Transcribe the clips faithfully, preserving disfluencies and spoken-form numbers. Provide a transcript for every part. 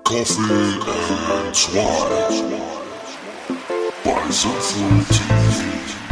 Coffee and Swine bei Sinful T V.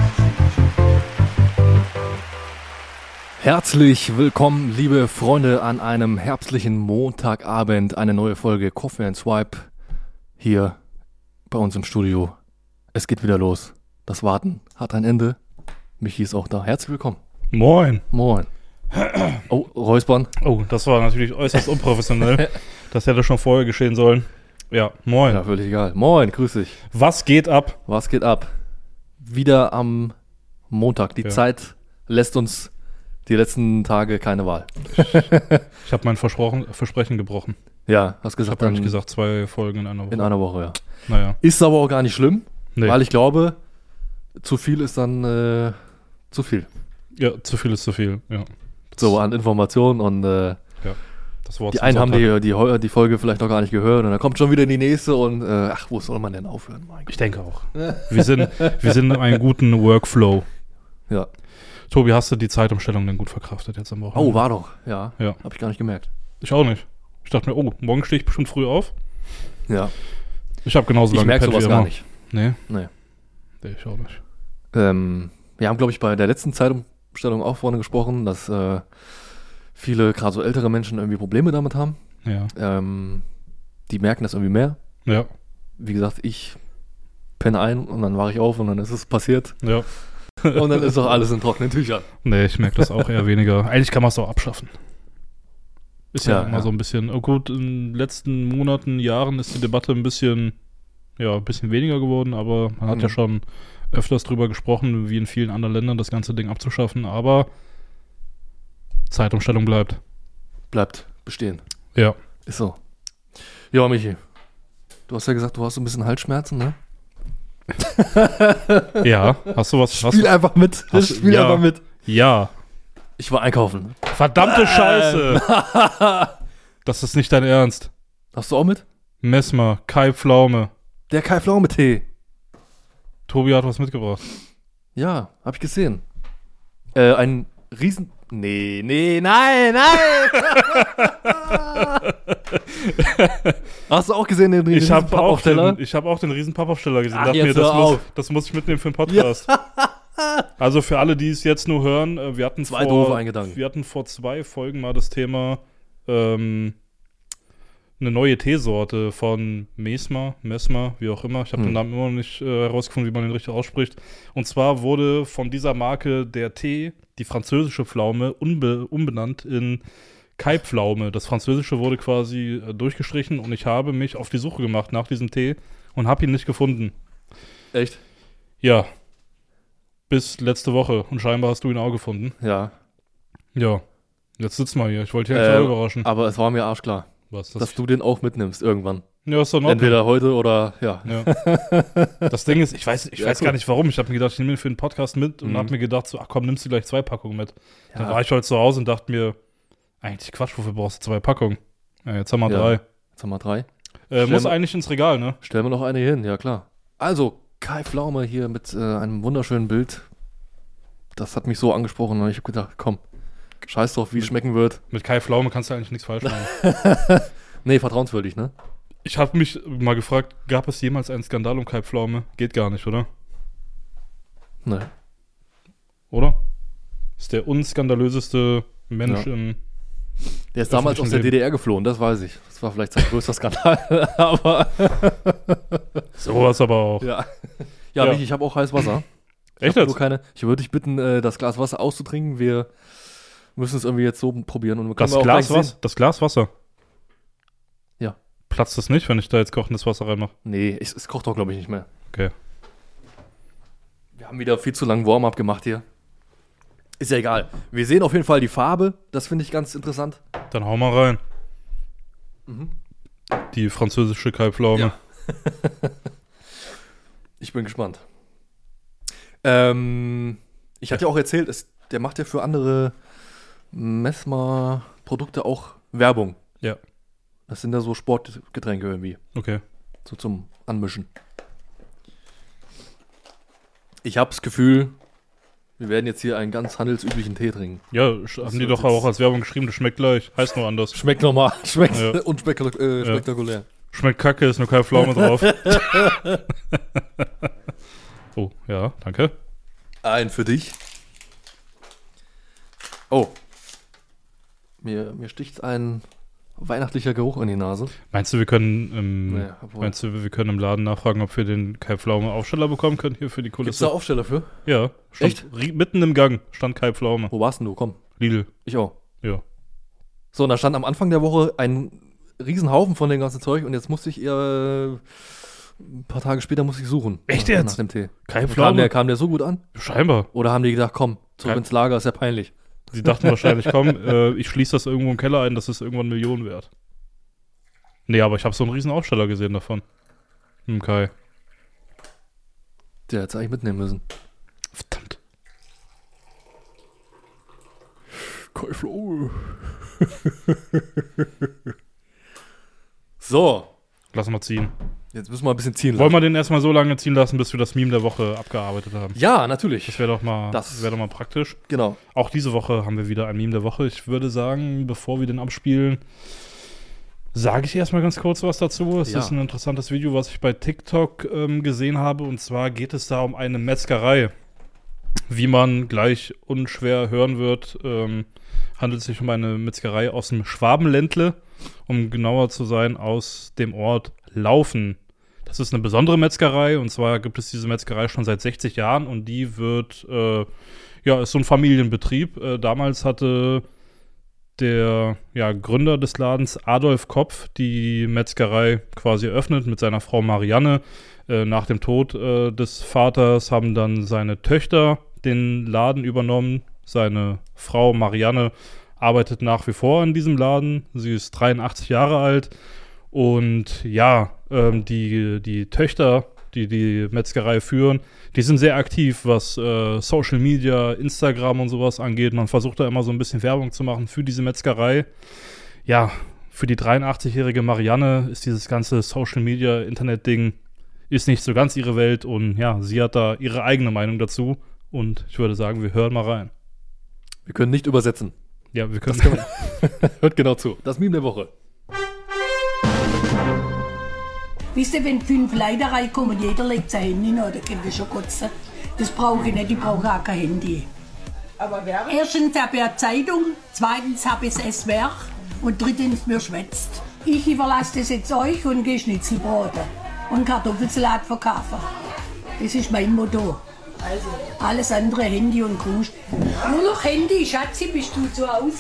Herzlich willkommen, liebe Freunde, an einem herbstlichen Montagabend. Eine neue Folge Coffee and Swipe hier bei uns im Studio. Es geht wieder los. Das Warten hat ein Ende. Michi ist auch da. Herzlich willkommen. Moin. Moin. Oh, Räuspern. Oh, das war natürlich äußerst unprofessionell. Das hätte schon vorher geschehen sollen. Ja, moin. Ja, völlig egal. Moin, grüß dich. Was geht ab? Was geht ab? Wieder am Montag. Die Ja. Zeit lässt uns die letzten Tage keine Wahl. Ich habe mein Versprochen, Versprechen gebrochen. Ja, hast Ich gesagt, habe eigentlich dann gesagt, zwei Folgen in einer Woche. in einer Woche, ja. Naja. Ist aber auch gar nicht schlimm, Nee. weil ich glaube, zu viel ist dann äh, zu viel. Ja, zu viel ist zu viel. Ja. So an Informationen und äh, Das Wort die zum einen haben Sonntag. die, die, Heu- die Folge vielleicht noch gar nicht gehört und dann kommt schon wieder die nächste und äh, ach, wo soll man denn aufhören? Mein Gott. Ich denke auch. Wir sind, wir sind in einem guten Workflow. Ja. Tobi, hast du die Zeitumstellung denn gut verkraftet jetzt am Wochenende? Oh, war doch. Ja, Ja. habe ich gar nicht gemerkt. Ich auch nicht. Ich dachte mir, oh, morgen stehe ich bestimmt früh auf. Ja, Ich habe genauso ich lange merke gepennt sowas wie gar immer. nicht. Nee? Nee. Nee, ich auch nicht. Ähm, wir haben, glaube ich, bei der letzten Zeitumstellung auch vorne gesprochen, dass äh, viele, gerade so ältere Menschen, irgendwie Probleme damit haben. Ja. Ähm, die merken das irgendwie mehr. Ja. Wie gesagt, ich penne ein und dann wache ich auf und dann ist es passiert. Ja. Und dann ist doch alles in trockenen Tüchern. Nee, ich merke das auch eher weniger. Eigentlich kann man es auch abschaffen. Ist ja, Ja, immer ja. so ein bisschen, oh gut, in den letzten Monaten, Jahren ist die Debatte ein bisschen, ja, ein bisschen weniger geworden, aber man hat Mhm. ja schon öfters drüber gesprochen, wie in vielen anderen Ländern das ganze Ding abzuschaffen, aber Zeitumstellung bleibt. Bleibt bestehen. Ja. Ist so. Ja, Michi. Du hast ja gesagt, du hast so ein bisschen Halsschmerzen, ne? Ja, hast du was? Hast Spiel du, einfach mit. hast du- Spiel ja. einfach mit. ja. Ich war einkaufen. Verdammte Scheiße! Das ist nicht dein Ernst. Hast du auch mit? Messmer, Kai Pflaume. Der Kai Pflaume Tee. Tobi Tobi hat was mitgebracht. Ja, hab ich gesehen. Äh, ein Riesen... Nee, nee, nein, nein! Hast du auch gesehen, den Ich riesen habe auch, Pappaufsteller? den- ich hab auch den riesen Pappaufsteller gesehen. Ach, Dachte jetzt mir, das hör muss, auf. das muss ich mitnehmen für den Podcast. Also für alle, die es jetzt nur hören, äh, wir hatten, Zwei doofe vor, Eingedanken. wir hatten vor zwei Folgen mal das Thema ähm, eine neue Teesorte von Mesmer, Mesmer, wie auch immer. Ich habe Hm. den Namen immer noch nicht äh, herausgefunden, wie man den richtig ausspricht. Und zwar wurde von dieser Marke der Tee, die französische Pflaume, unbe umbenannt in Kai Pflaume. Das Französische wurde quasi äh, durchgestrichen und ich habe mich auf die Suche gemacht nach diesem Tee und habe ihn nicht gefunden. Echt? Ja. Bis letzte Woche. Und scheinbar hast du ihn auch gefunden. Ja. Ja. Jetzt sitzt mal hier. Ich wollte dich eigentlich Äh, auch überraschen. Aber es war mir arschklar, Was? dass du den auch mitnimmst irgendwann. Ja, ist doch in Ordnung. Entweder heute oder, ja. Ja. Das Ding ist, ich weiß, ich Ja, weiß gut. gar nicht warum. Ich habe mir gedacht, ich nehme ihn für den Podcast mit und Mhm. habe mir gedacht, so, ach komm, nimmst du gleich zwei Packungen mit. Dann Ja. war ich heute zu Hause und dachte mir, eigentlich Quatsch, wofür brauchst du zwei Packungen? Ja, jetzt haben wir Ja. drei. Jetzt haben wir drei. Äh, Stell muss mal- eigentlich ins Regal, ne? Stellen wir noch eine hin, ja klar. Also, Kai Pflaume hier mit äh, einem wunderschönen Bild. Das hat mich so angesprochen und ich habe gedacht, komm, scheiß drauf, wie es schmecken wird. Mit Kai Pflaume kannst du eigentlich nichts falsch machen. Nee, vertrauenswürdig, ne? Ich habe mich mal gefragt, gab es jemals einen Skandal um Kai Pflaume? Geht gar nicht, oder? Nee. Oder? Ist der unskandalöseste Mensch Ja. in. Der ist damals aus der Öffentlichen D D R geflohen, das weiß ich. Das war vielleicht sein größter Skandal, aber Sowas aber auch. ja. Ja, Ja. Michi, ich habe auch heiß Wasser. Ich Echt hab jetzt? nur keine. Ich würde dich bitten, äh, das Glas Wasser auszutrinken. Wir müssen es irgendwie jetzt so probieren und wir können Das auch Glas, gleich was, sehen- das Glas Wasser. Ja. Platzt das nicht, wenn ich da jetzt kochendes Wasser reinmache? Nee, es, es kocht doch, glaube ich, nicht mehr. Okay. Wir haben wieder viel zu lange Warm-up gemacht hier. Ist ja egal. Wir sehen auf jeden Fall die Farbe. Das finde ich ganz interessant. Dann hau mal rein. Mhm. Die französische Kai Pflaume. Ja. Ich bin gespannt. Ähm, ich hatte ja auch erzählt, es, der macht ja für andere Messmer-Produkte auch Werbung. Ja. Das sind ja so Sportgetränke irgendwie. Okay. So zum Anmischen. Ich habe das Gefühl, wir werden jetzt hier einen ganz handelsüblichen Tee trinken. Ja, sch- haben die wird doch auch jetzt- als Werbung geschrieben, das schmeckt gleich. Heißt nur anders. Schmeckt normal. Schmeckt Ja. unspektakulär. Äh, spektakulär. Schmeckt kacke, ist nur keine Pflaume drauf. Oh, ja, danke. Ein für dich. Oh. Mir, mir sticht ein weihnachtlicher Geruch in die Nase. Meinst du, wir können im, Nee, obwohl- meinst du, wir können im Laden nachfragen, ob wir den Kai Pflaume Aufsteller bekommen können hier für die Gibt's da Kulisse? Aufsteller für? Ja, stand Echt? ri- mitten im Gang stand Kai Pflaume. Wo warst denn du? Komm. Lidl, Ich auch. ja. So, und da stand am Anfang der Woche ein Riesenhaufen von dem ganzen Zeug und jetzt musste ich eher äh, ein paar Tage später musste ich suchen. Echt nach, jetzt? Nach dem Tee. Kai Kam Pflaume? der, kam der so gut an? Scheinbar. Oder haben die gedacht, komm, zurück Kein- ins Lager, ist ja peinlich. Sie dachten wahrscheinlich, komm, äh, ich schließe das irgendwo im Keller ein, das ist irgendwann Millionen wert. Nee, aber ich habe so einen riesen Aufsteller gesehen davon. Hm, Kai. Der hätte es eigentlich mitnehmen müssen. Verdammt. Kai Pflaume. So, Lass mal ziehen. jetzt müssen wir ein bisschen ziehen Wollen lassen. wir den erstmal so lange ziehen lassen, bis wir das Meme der Woche abgearbeitet haben? Ja, natürlich. Das wäre doch mal, Das- wäre doch mal praktisch. Genau. Auch diese Woche haben wir wieder ein Meme der Woche. Ich würde sagen, bevor wir den abspielen, sage ich erstmal ganz kurz was dazu. Es Ja. ist ein interessantes Video, was ich bei TikTok ähm, gesehen habe. Und zwar geht es da um eine Metzgerei. Wie man gleich unschwer hören wird, ähm, handelt es sich um eine Metzgerei aus dem Schwabenländle, um genauer zu sein, aus dem Ort Laufen. Das ist eine besondere Metzgerei, und zwar gibt es diese Metzgerei schon seit sechzig Jahren und die wird, äh, ja, ist so ein Familienbetrieb. Äh, damals hatte der ja, Gründer des Ladens, Adolf Kopf, die Metzgerei quasi eröffnet mit seiner Frau Marianne. Äh, nach dem Tod äh, des Vaters haben dann seine Töchter den Laden übernommen. Seine Frau Marianne arbeitet nach wie vor in diesem Laden. Sie ist dreiundachtzig Jahre alt. Und ja, ähm, die, die Töchter, die die Metzgerei führen, die sind sehr aktiv, was äh, Social Media, Instagram und sowas angeht. Man versucht da immer so ein bisschen Werbung zu machen für diese Metzgerei. Ja, für die dreiundachtzigjährige Marianne ist dieses ganze Social Media, Internet-Ding ist nicht so ganz ihre Welt. Und ja, sie hat da ihre eigene Meinung dazu. Und ich würde sagen, wir hören mal rein. Wir können nicht übersetzen. Ja, wir können. Das kann man. Hört genau zu. Das Meme der Woche. Wisst ihr, wenn fünf Leute reinkommen, jeder legt sein Handy noch, da könnt ihr schon kotzen. Das brauche ich nicht, ich brauche auch kein Handy. Aber wer? Erstens habe ich eine Zeitung, zweitens habe ich das S W R und drittens mir schwätzt. Ich überlasse das jetzt euch und gehe Schnitzelbrote und Kartoffelsalat verkaufen. Das ist mein Motto. Also, Alles andere Handy und Krust. Nur noch Handy, Schatzi, bist du zu Hause?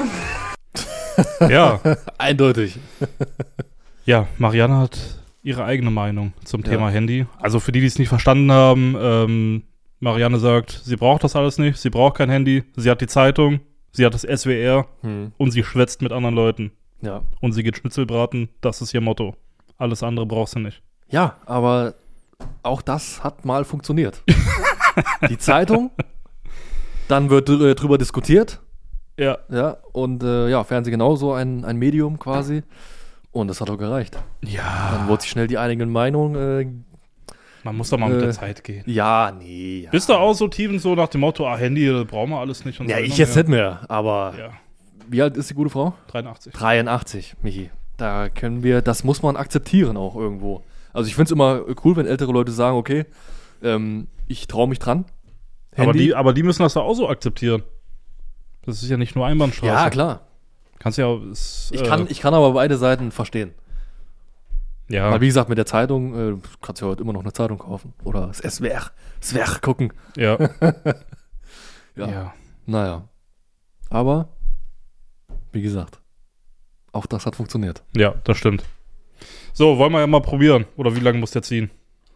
Ja, Eindeutig. ja, Marianne hat ihre eigene Meinung zum Ja. Thema Handy. Also für die, die es nicht verstanden haben, ähm, Marianne sagt, sie braucht das alles nicht, sie braucht kein Handy, sie hat die Zeitung, sie hat das S W R Hm. und sie schwätzt mit anderen Leuten. Ja. Und sie geht Schnitzelbraten, das ist ihr Motto. Alles andere braucht sie nicht. Ja, aber auch das hat mal funktioniert. Die Zeitung, dann wird dr- drüber diskutiert, Ja. ja, und äh, ja, Fernsehen genauso ein, ein Medium quasi. Und das hat auch gereicht. Ja, Dann wurde sich schnell die einigen Meinungen, äh, man muss doch mal mit Äh, der Zeit gehen. ja, nee. Ja, Bist du auch so tief und so nach dem Motto, ah, Handy, das brauchen wir alles nicht und ja so. ich jetzt nicht mehr, aber Ja, wie alt ist die gute Frau? dreiundachtzig. dreiundachtzig, Michi. Da können wir, das muss man akzeptieren auch irgendwo. Also ich finde es immer cool, wenn ältere Leute sagen, okay, ähm, ich traue mich dran. Aber Handy. die, aber die müssen das doch auch so akzeptieren. Das ist ja nicht nur Einbahnstraße. Ja, klar. Kannst ja. Es, Ich äh, kann, ich kann aber beide Seiten verstehen. Ja. Weil wie gesagt, mit der Zeitung, äh, kannst du ja heute immer noch eine Zeitung kaufen. Oder das S W R, S W R gucken. Ja. Ja. ja. Naja. Aber, wie gesagt, auch das hat funktioniert. Ja, das stimmt. So, wollen wir ja mal probieren. Oder wie lange muss der ziehen?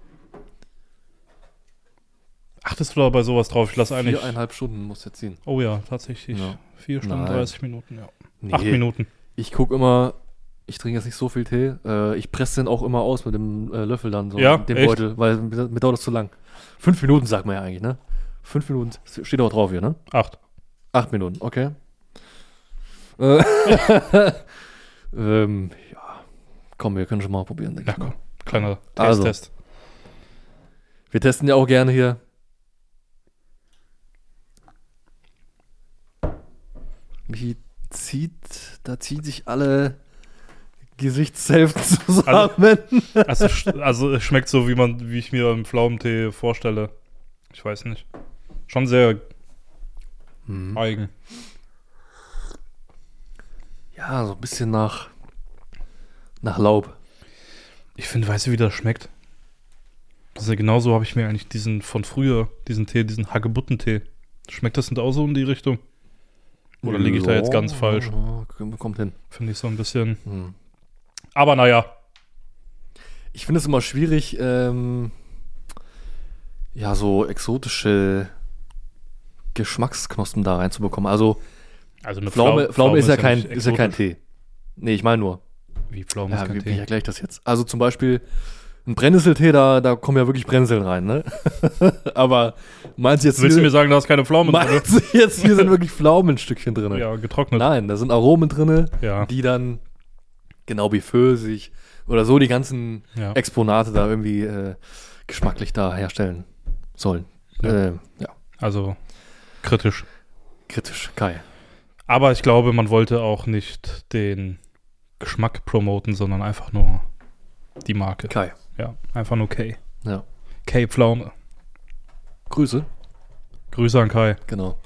Achtest du da bei sowas drauf? Ich lasse eigentlich. Viereinhalb Stunden muss jetzt ziehen. Oh ja, tatsächlich. Ja. Vier Stunden, Nein. dreißig Minuten, ja. Nee. Acht Minuten. Ich gucke immer, ich trinke jetzt nicht so viel Tee. Äh, ich presse den auch immer aus mit dem äh, Löffel dann so, Ja, mit dem echt? Beutel, weil mir, mir dauert das zu lang. Fünf Minuten sagt man ja eigentlich, ne? Fünf Minuten, steht auch drauf hier, ne? Acht. Acht Minuten, okay. Äh, ähm, ja, komm, wir können schon mal probieren, denke Ja, ich mal. komm. Kleiner Also. Taste-Test. Wir testen ja auch gerne hier. Michi zieht, da ziehen sich alle Gesichtshälften zusammen. Also, sch- also es schmeckt so, wie man, wie ich mir einen Pflaumentee vorstelle. Ich weiß nicht. Schon sehr Mhm. eigen. Ja, so ein bisschen nach, nach Laub. Ich finde, weißt du, wie das schmeckt? Das ist ja genauso, habe ich mir eigentlich diesen von früher, diesen Tee, diesen Hagebuttentee. Schmeckt das nicht auch so in die Richtung? Oder liege ich da jetzt ganz falsch? Ja, kommt hin. Finde ich so ein bisschen. Hm. Aber naja. Ich finde es immer schwierig, ähm, ja, so exotische Geschmacksknospen da reinzubekommen. Also, Also eine Pflaume, Pflau- Pflaume ist ja nicht kein, ist ja kein exotisch. Tee. Nee, ich meine nur. Wie Pflaume ist Ja, kein wie, wie Tee. erkläre ich das jetzt? Also zum Beispiel ein Brennnesseltee, da, da kommen ja wirklich Brennnesseln rein, ne? Aber meinst du jetzt Willst du hier, mir sagen, da ist keine Pflaume drin? meinst du jetzt hier sind wirklich Pflaumenstückchen drin? Ja, getrocknet. Nein, da sind Aromen drin, Ja. die dann genau wie Pfirsich oder so die ganzen Ja. Exponate da irgendwie äh, geschmacklich da herstellen sollen. Ja. Äh, ja, Also kritisch. kritisch, Kai. Aber ich glaube, man wollte auch nicht den Geschmack promoten, sondern einfach nur die Marke. Kai, Ja, einfach nur K. ja. K Pflaume. Grüße, Grüße an Kai. genau.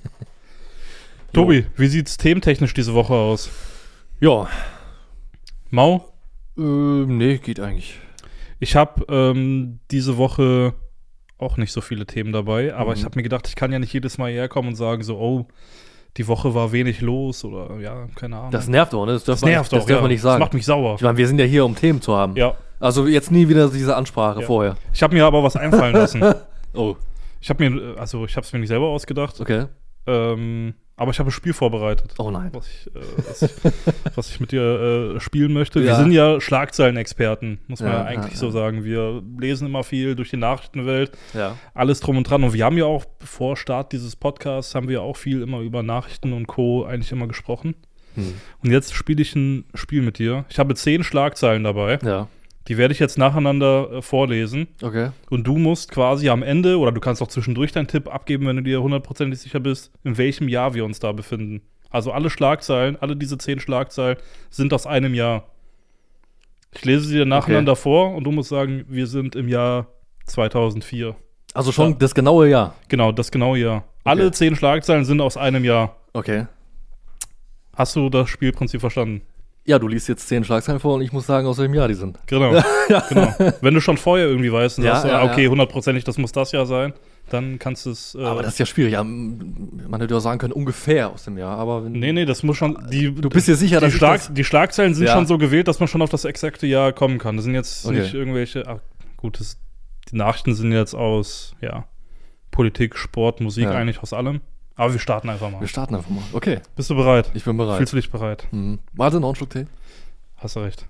Tobi, wie sieht's thementechnisch diese Woche aus? Ja, Mau? äh, nee, geht eigentlich. Ich habe ähm, diese Woche auch nicht so viele Themen dabei, aber Mhm. ich habe mir gedacht, ich kann ja nicht jedes Mal hierher kommen und sagen so, oh, die Woche war wenig los oder ja, keine Ahnung. Das nervt auch, ne? Das, darf Das man, nervt das auch, darf ja. man nicht Das sagen. macht mich sauer. Ich meine, wir sind ja hier, um Themen zu haben. Ja, Also jetzt nie wieder diese Ansprache Ja. vorher. ich habe mir aber was einfallen lassen. Oh, Ich habe mir, äh, also ich habe es mir nicht selber ausgedacht, okay. ähm, aber ich habe ein Spiel vorbereitet, Oh nein. was ich, äh, was ich, was ich mit dir äh, spielen möchte. Wir Ja. sind ja Schlagzeilenexperten, muss man ja, Ja, eigentlich ja, so ja. sagen. Wir lesen immer viel durch die Nachrichtenwelt. Ja. Alles drum und dran. Und wir haben ja auch vor Start dieses Podcasts, haben wir auch viel immer über Nachrichten und Co. eigentlich immer gesprochen. Hm. Und jetzt spiele ich ein Spiel mit dir. Ich habe zehn Schlagzeilen dabei. Ja. Die werde ich jetzt nacheinander äh, vorlesen. Okay. Und du musst quasi am Ende, oder du kannst auch zwischendurch deinen Tipp abgeben, wenn du dir hundertprozentig sicher bist, in welchem Jahr wir uns da befinden. Also alle Schlagzeilen, alle diese zehn Schlagzeilen sind aus einem Jahr. Ich lese sie dir nacheinander vor und du musst sagen, wir sind im Jahr zweitausendvier. Also schon Ja. das genaue Jahr. Genau, das genaue Jahr. Alle zehn Schlagzeilen sind aus einem Jahr. Okay. Hast du das Spielprinzip verstanden? Ja, du liest jetzt zehn Schlagzeilen vor und ich muss sagen, aus welchem Jahr die sind. Genau. genau. Wenn du schon vorher irgendwie weißt und Ja, sagst, ja, ah, okay, ja. hundertprozentig, das muss das Jahr sein, dann kannst du es. Äh, Aber das ist ja schwierig. Ja, m- man hätte ja auch sagen können, ungefähr aus dem Jahr. Aber wenn, nee, nee, das muss schon. Die, du bist dir sicher, die, dass ich Schlag, das... die Schlagzeilen sind Ja. schon so gewählt, dass man schon auf das exakte Jahr kommen kann. Das sind jetzt Okay. nicht irgendwelche. Ach, gut, das, die Nachrichten sind jetzt aus, ja, Politik, Sport, Musik, Ja. eigentlich aus allem. Aber wir starten einfach mal. Wir starten einfach mal. Okay, Bist du bereit? ich bin bereit. Fühlst du dich bereit? Mhm. Warte, noch einen Schluck Tee. Hast du recht.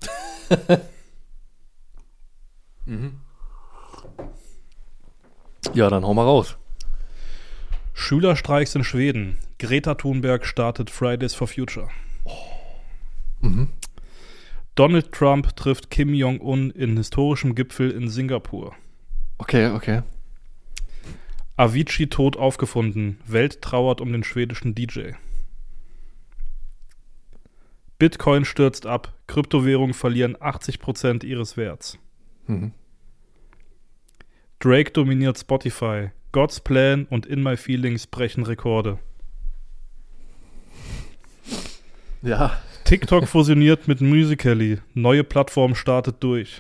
Ja, dann hau mal raus. Schülerstreiks in Schweden. Greta Thunberg startet Fridays for Future. Mhm. Donald Trump trifft Kim Jong-un in historischem Gipfel in Singapur. Okay, okay. Avicii tot aufgefunden. Welt trauert um den schwedischen D J. Bitcoin stürzt ab. Kryptowährungen verlieren achtzig Prozent ihres Werts. Mhm. Drake dominiert Spotify. God's Plan und In My Feelings brechen Rekorde. Ja. TikTok fusioniert mit Musical.ly. Neue Plattform startet durch.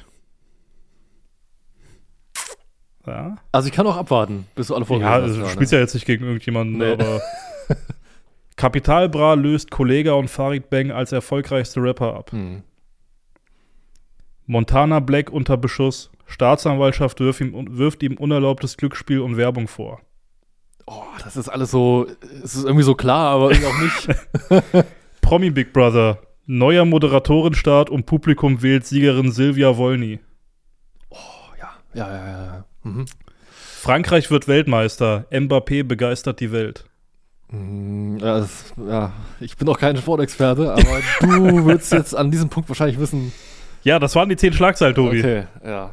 Ja, Also ich kann auch abwarten, bis du alle ja vorgelesen also hast. du gerade. spielst ja jetzt nicht gegen irgendjemanden, Nee. aber Capital Bra löst Kollega und Farid Bang als erfolgreichste Rapper ab. Mhm. Montana Black unter Beschuss. Staatsanwaltschaft wirft ihm, wirft ihm unerlaubtes Glücksspiel und Werbung vor. Oh, das ist alles so, es ist irgendwie so klar, aber irgendwie auch nicht. Promi Big Brother. Neuer Moderatorenstart und Publikum wählt Siegerin Silvia Wolny. Ja, ja, ja, ja. Mhm. Frankreich wird Weltmeister. Mbappé begeistert die Welt. Mm, Ja, das, ja, ich bin auch kein Sportexperte, aber du würdest jetzt an diesem Punkt wahrscheinlich wissen. Ja, das waren die zehn Schlagzeilen, Tobi. Okay, ja.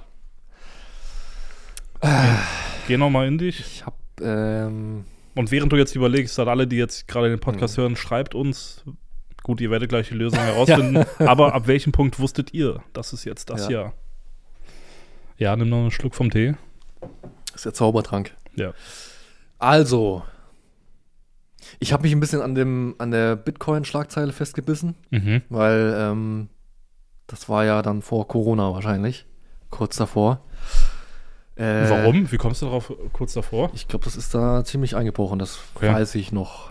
Geh nochmal in dich. Ich hab, ähm, Und während du jetzt überlegst, an alle, die jetzt gerade den Podcast Mhm. hören, schreibt uns Gut, ihr werdet gleich die Lösung herausfinden. Aber ab welchem Punkt wusstet ihr, das ist jetzt das Ja. Jahr? Ja, nimm noch einen Schluck vom Tee. Das ist der Zaubertrank. Ja. Also, ich habe mich ein bisschen an, dem, an der Bitcoin-Schlagzeile festgebissen, Mhm. weil ähm, das war ja dann vor Corona wahrscheinlich, kurz davor. Äh, Warum? Wie kommst du darauf kurz davor? Ich glaube, das ist da ziemlich eingebrochen, das Okay. weiß ich noch.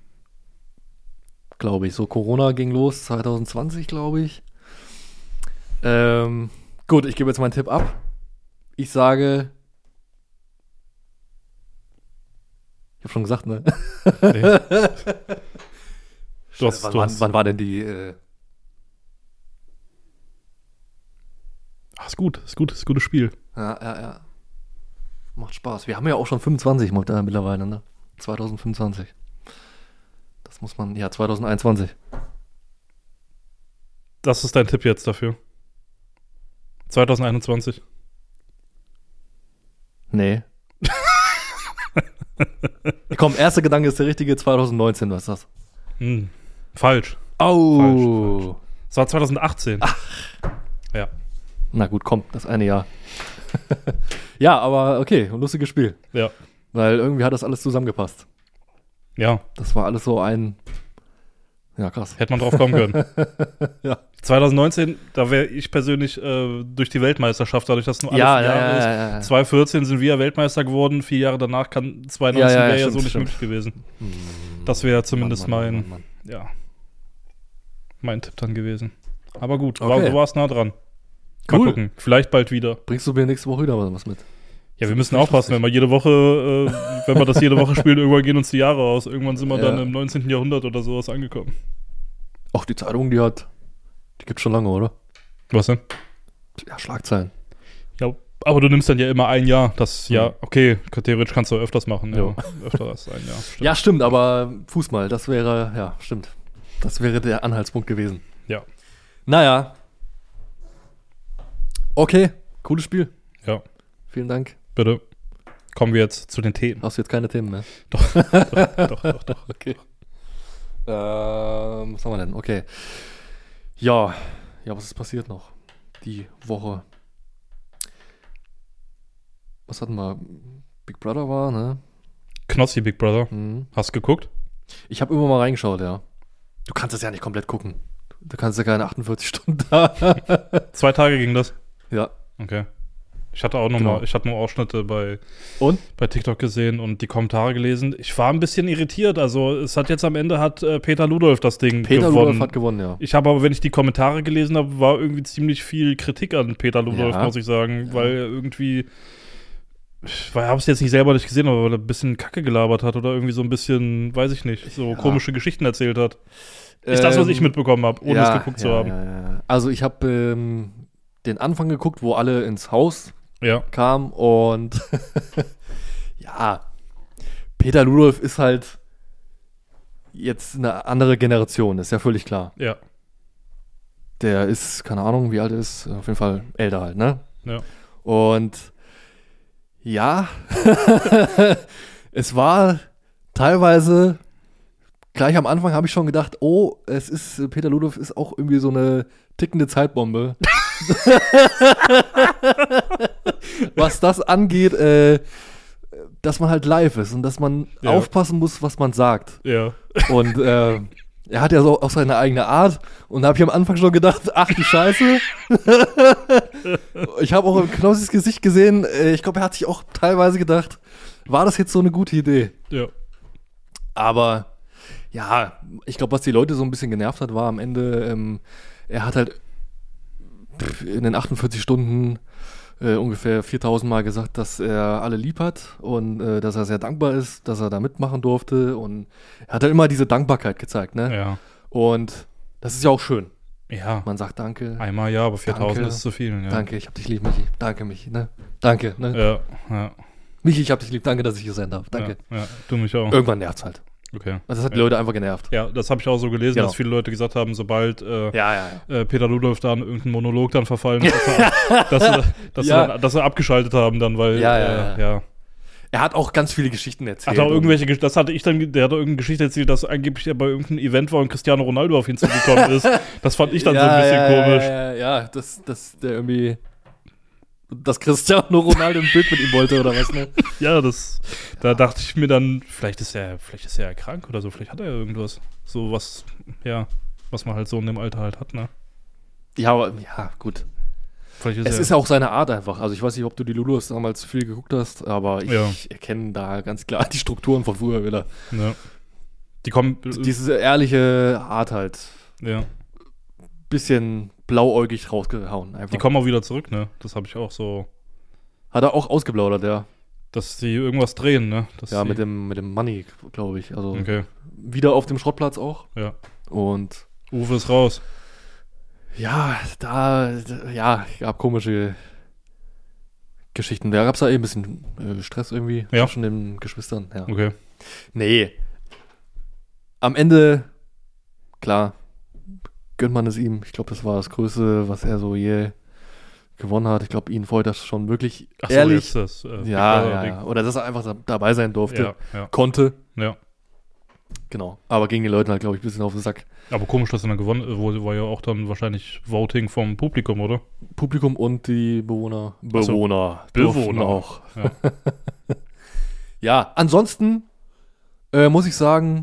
Glaube ich. So, Corona ging los zwanzig zwanzig, glaube ich. Ähm, gut, ich gebe jetzt meinen Tipp ab. Ich sage. Ich habe schon gesagt, ne? Nee. Du hast, wann, du wann, hast, wann war denn die. Äh, Ach, ist gut, ist gut, ist ein gutes Spiel. ja, ja, ja. Macht Spaß. Wir haben ja auch schon fünfundzwanzig mo- äh, mittlerweile, ne? zwanzig fünfundzwanzig. Das muss man. Ja, zwanzig einundzwanzig. Das ist dein Tipp jetzt dafür. zwanzig einundzwanzig. Nee. Komm, erster Gedanke ist der richtige. zwanzig neunzehn, was ist das? Hm. Falsch. Oh. Es war zwanzig achtzehn. Ja. Na gut, komm, das eine Jahr. Ja, aber okay, ein lustiges Spiel. Ja. Weil irgendwie hat das alles zusammengepasst. Ja. Das war alles so ein. Ja, krass. Hätte man drauf kommen können. Ja. zwanzig neunzehn, da wäre ich persönlich äh, durch die Weltmeisterschaft, dadurch, dass nur alle Ja, vier ja, Jahre ja, ist. ja, ja. zwanzig vierzehn sind wir Weltmeister geworden, vier Jahre danach kann zwanzig neunzehn Ja, ja, ja, wäre ja stimmt, so nicht stimmt. möglich gewesen. Das wäre zumindest Mann, Mann, mein, Mann, Mann, Mann. ja, mein Tipp dann gewesen. Aber gut, Okay. war, du warst nah dran. Mal Cool. gucken, vielleicht bald wieder. Bringst du mir nächste Woche wieder was mit? Ja, wir müssen aufpassen, wenn wir jede Woche, äh, wenn wir das jede Woche spielen, irgendwann gehen uns die Jahre aus. Irgendwann sind wir Ja. dann im neunzehnten Jahrhundert oder sowas angekommen. Auch die Zeitung, die hat. Die gibt's schon lange, oder? Was denn? Ja, Schlagzeilen. Ja, aber du nimmst dann ja immer ein Jahr. Das Mhm. ja, okay, theoretisch kannst du öfters machen. Jo. Ja, öfter als ein Jahr. Stimmt. Ja, stimmt, aber Fußball, das wäre. Ja, stimmt. Das wäre der Anhaltspunkt gewesen. Ja. Naja. Okay, cooles Spiel. Ja, Vielen Dank. bitte. Kommen wir jetzt zu den Themen. Hast du jetzt keine Themen mehr? Doch, doch, doch, doch. Okay. Ähm, was haben wir denn? Okay. Ja. Ja, was ist passiert noch? Die Woche. Was hatten wir? Big Brother war, ne? Knossi Big Brother. Mhm. Hast du geguckt? Ich habe immer mal reingeschaut, ja. Du kannst es ja nicht komplett gucken. Du kannst ja keine achtundvierzig Stunden da. Zwei Tage ging das. Ja. Okay. Ich hatte auch noch Genau. mal, ich hatte nur Ausschnitte bei, Und? bei TikTok gesehen und die Kommentare gelesen. Ich war ein bisschen irritiert. Also es hat jetzt am Ende hat äh, Peter Ludolf das Ding Peter gewonnen. Ludolf hat gewonnen, ja. Ich habe aber, wenn ich die Kommentare gelesen habe, war irgendwie ziemlich viel Kritik an Peter Ludolf, Ja. muss ich sagen, weil er irgendwie, ich habe es jetzt nicht selber nicht gesehen, aber weil er ein bisschen Kacke gelabert hat oder irgendwie so ein bisschen, weiß ich nicht, so Ja. komische Geschichten erzählt hat. Ist das, was ich Ähm, mitbekommen habe, ohne ja, es geguckt zu ja, haben. Ja, ja. Also ich habe ähm, den Anfang geguckt, wo alle ins Haus Ja, kamen und ja, Peter Ludolf ist halt jetzt eine andere Generation, ist ja völlig klar. ja, Der ist, keine Ahnung, wie alt er ist, auf jeden Fall älter halt, ne? ja. Und ja, es war teilweise, gleich am Anfang habe ich schon gedacht, oh, es ist, Peter Ludolf ist auch irgendwie so eine tickende Zeitbombe. Was das angeht, äh, dass man halt live ist und dass man Ja. aufpassen muss, was man sagt. Ja, Und äh, er hat ja so auch seine eigene Art. Und da habe ich am Anfang schon gedacht, ach du Scheiße. Ich habe auch im Knossis Gesicht gesehen, äh, ich glaube, er hat sich auch teilweise gedacht, war das jetzt so eine gute Idee? ja, Aber ja, ich glaube, was die Leute so ein bisschen genervt hat, war am Ende, ähm, er hat halt pff, in den achtundvierzig Stunden äh, ungefähr viertausend Mal gesagt, dass er alle lieb hat und äh, dass er sehr dankbar ist, dass er da mitmachen durfte. Und er hat halt immer diese Dankbarkeit gezeigt, ne? ja. Und das ist ja auch schön. Ja, Man sagt Danke, einmal ja, aber viertausend Danke. ist zu viel. Ja. danke, ich hab dich lieb, Michi. Danke, Michi, ne? Danke, ne? Ja, ja, Michi, ich hab dich lieb, danke, dass ich hier sein darf. Danke. Ja, ja, du mich auch. Irgendwann nervt's halt. Okay. Also das hat die Ja. Leute einfach genervt. Ja, das habe ich auch so gelesen, Genau. dass viele Leute gesagt haben, sobald äh, Ja, ja, ja. äh, Peter Ludolf da in irgendeinen Monolog dann verfallen ist, dass, er, dass, er, dass, Ja. er, dass er abgeschaltet haben dann, weil Ja, ja, äh, ja. ja. Er hat auch ganz viele Geschichten erzählt. Hat auch irgendwelche, Gesch- das hatte ich dann, der hat auch irgendeine Geschichte erzählt, dass angeblich er bei irgendeinem Event war und Cristiano Ronaldo auf ihn zugekommen ist. Das fand ich dann ja, so ein bisschen ja, komisch. Ja, ja, ja, dass, dass der irgendwie, dass Cristiano Ronaldo ein Bild mit ihm wollte oder was, ne? Ja, das, da dachte ich mir dann, vielleicht ist er, vielleicht ist er ja krank oder so, vielleicht hat er ja irgendwas. So was, ja, was man halt so in dem Alter halt hat, ne? Ja, aber, ja, gut. Vielleicht ist Es er, ist ja auch seine Art einfach. Also ich weiß nicht, ob du die Lulus damals viel geguckt hast, aber ich Ja. erkenne da ganz klar die Strukturen von früher wieder. ja. Die kommen, Diese ehrliche Art halt. ja, Bisschen blauäugig rausgehauen einfach. die kommen auch wieder zurück, ne? Das habe ich auch so, Hat er auch ausgeplaudert, ja. dass die irgendwas drehen, ne? Dass Ja, die, mit dem, mit dem Money, glaube ich. Also Okay, wieder auf dem Schrottplatz auch. ja. Und Uwe ist raus. ja, da, da ja, gab komische Geschichten. Da gab es da eh ein bisschen äh, Stress irgendwie Ja. zwischen den Geschwistern. Ja. Okay. Nee. Am Ende, klar, gönnt man es ihm. Ich glaube, das war das Größte, was er so je gewonnen hat. Ich glaube, ihn freut das schon wirklich Ach so, ehrlich. jetzt das, äh, Big ja, Brother ja, Ding. ja. Oder dass er einfach da, dabei sein durfte. Ja, ja, Konnte. ja. Genau. Aber gegen die Leute halt, glaube ich, ein bisschen auf den Sack. Aber komisch, dass er dann gewonnen äh, wurde, war ja auch dann wahrscheinlich Voting vom Publikum, oder? Publikum und die Bewohner. Ach so. Bewohner. Bewohner. durften auch. Ja. Ja, ansonsten äh, muss ich sagen,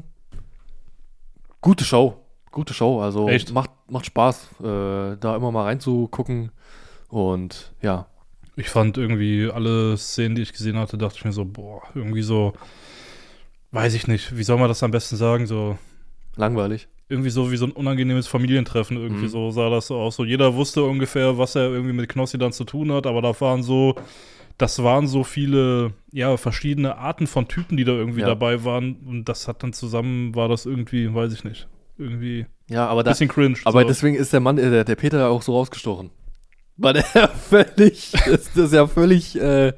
gute Show. Gute Show. Also Echt? macht, macht Spaß, äh, da immer mal reinzugucken. Und ja. Ich fand irgendwie alle Szenen, die ich gesehen hatte, dachte ich mir so, boah, irgendwie so, weiß ich nicht, wie soll man das am besten sagen, so Langweilig. irgendwie so wie so ein unangenehmes Familientreffen, irgendwie Mhm. so sah das so aus. So jeder wusste ungefähr, was er irgendwie mit Knossi dann zu tun hat, aber da waren so, das waren so viele, ja, verschiedene Arten von Typen, die da irgendwie Ja. dabei waren und das hat dann zusammen, war das irgendwie, weiß ich nicht, irgendwie Ja, aber ein da, bisschen cringe. aber so. deswegen ist der Mann, äh, der, der Peter ja auch so rausgestochen. Weil er völlig, ist das ja völlig, äh,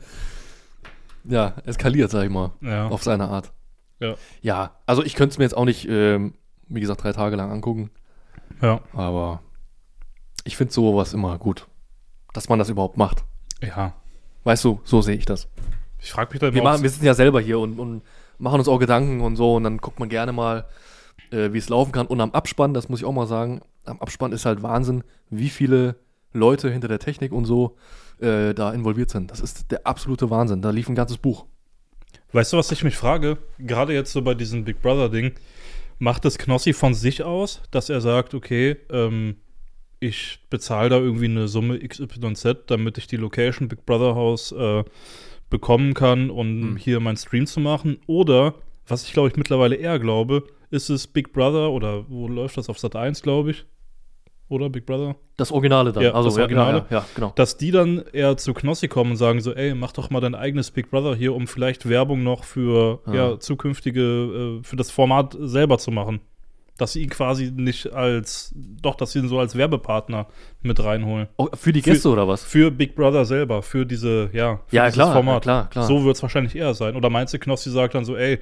ja, eskaliert, sag ich mal. ja. Auf seine Art. Ja. Ja, also ich könnte es mir jetzt auch nicht, ähm, wie gesagt, drei Tage lang angucken. ja, Aber ich finde sowas immer gut. Dass man das überhaupt macht. ja. Weißt du, so sehe ich das. Ich frage mich dann Wir, immer, machen, wir sitzen ja selber hier und, und machen uns auch Gedanken und so. Und dann guckt man gerne mal, äh, wie es laufen kann. Und am Abspann, das muss ich auch mal sagen, am Abspann ist halt Wahnsinn, wie viele Leute hinter der Technik und so äh, da involviert sind. Das ist der absolute Wahnsinn. Da lief ein ganzes Buch. weißt du, was ich mich frage? Gerade jetzt so bei diesem Big Brother-Ding, macht es Knossi von sich aus, dass er sagt, okay, ähm, ich bezahle da irgendwie eine Summe X Y Z, damit ich die Location Big Brother Haus äh, bekommen kann und Hm. hier meinen Stream zu machen? Oder, was ich glaube ich mittlerweile eher glaube, ist es Big Brother oder wo läuft das? Auf Sat eins, glaube ich. Oder Big Brother? Das Originale dann. Ja, also, das ja, Originale. Ja, ja, ja, genau. Dass die dann eher zu Knossi kommen und sagen so, ey, mach doch mal dein eigenes Big Brother hier, um vielleicht Werbung noch für Ah. ja, zukünftige, äh, für das Format selber zu machen. Dass sie ihn quasi nicht als, doch, dass sie ihn so als Werbepartner mit reinholen. Oh, für die Gäste oder was? Für Big Brother selber, für diese, ja, für Ja, dieses klar, Format. ja, klar, klar. So wird es wahrscheinlich eher sein. Oder meinst du, Knossi sagt dann so, ey,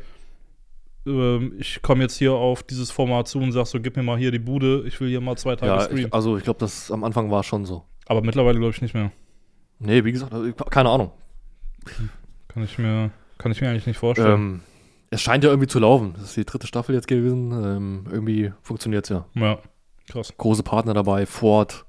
ähm, ich komme jetzt hier auf dieses Format zu und sag so, gib mir mal hier die Bude, ich will hier mal zwei Tage Ja, streamen. ich, also ich glaube, das am Anfang war schon so. Aber mittlerweile glaube ich nicht mehr. Nee, wie gesagt, also, keine Ahnung. Kann ich mir, kann ich mir eigentlich nicht vorstellen. Ähm, es scheint ja irgendwie zu laufen. Das ist die dritte Staffel jetzt gewesen. Ähm, irgendwie funktioniert es ja. Ja, krass. Große Partner dabei, Ford,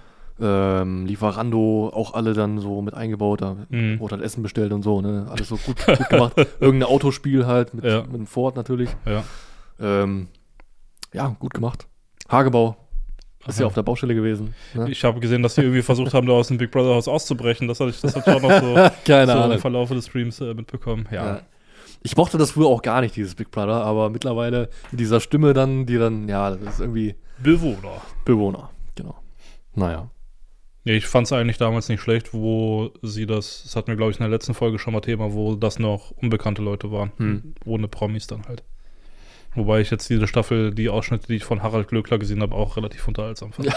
ähm, Lieferando, auch alle dann so mit eingebaut. Da Mhm. wurde halt Essen bestellt und so, ne? Alles so gut, gut gemacht. Irgendein Autospiel halt mit, Ja. mit dem Ford natürlich. Ja. Ähm, ja, gut gemacht. Hagebau. Ist Aha. ja auf der Baustelle gewesen. Ne? Ich habe gesehen, dass die irgendwie versucht haben, da aus dem Big Brother Haus auszubrechen. Das hatte ich, das hatte ich auch noch so, Keine so im Ahnung. Verlauf des Streams äh, mitbekommen. Ja. Ja. Ich mochte das früher auch gar nicht, dieses Big Brother, aber mittlerweile mit dieser Stimme dann, die dann, ja, das ist irgendwie Bewohner. Bewohner. Genau. Naja. Nee, ich fand es eigentlich damals nicht schlecht, wo sie das, das hatten wir, glaube ich, in der letzten Folge schon mal Thema, wo das noch unbekannte Leute waren. Hm. Ohne Promis dann halt. Wobei ich jetzt diese Staffel, die Ausschnitte, die ich von Harald Glöckler gesehen habe, auch relativ unterhaltsam fand.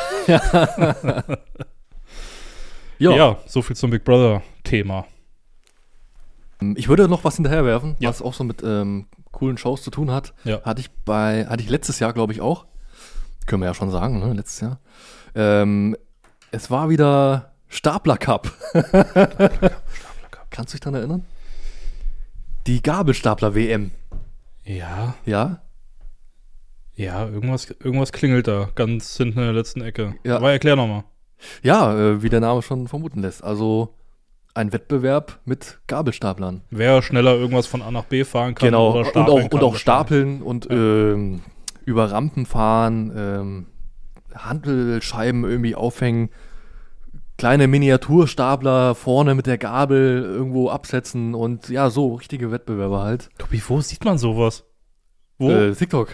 Ja. Ja, so viel zum Big Brother-Thema. Ich würde noch was hinterherwerfen, Ja. was auch so mit ähm, coolen Shows zu tun hat. Ja. Hatte ich bei, hatte ich letztes Jahr, glaube ich, auch. Können wir ja schon sagen, ne? Letztes Jahr. Ähm, es war wieder Stapler Cup. Stapler Cup. Kannst du dich daran erinnern? Die Gabelstapler-W M. Ja, Ja? ja, irgendwas, irgendwas klingelt da, ganz hinten in der letzten Ecke. Ja. Aber erklär nochmal. Ja, äh, wie der Name schon vermuten lässt. Also ein Wettbewerb mit Gabelstaplern. Wer schneller irgendwas von A nach B fahren kann Genau, oder und stapeln auch, kann. und auch stapeln und ähm, über Rampen fahren, ähm, Handelscheiben irgendwie aufhängen, kleine Miniaturstapler vorne mit der Gabel irgendwo absetzen und ja, so richtige Wettbewerbe halt. Tobi, wo sieht man sowas? Wo? Äh, TikTok.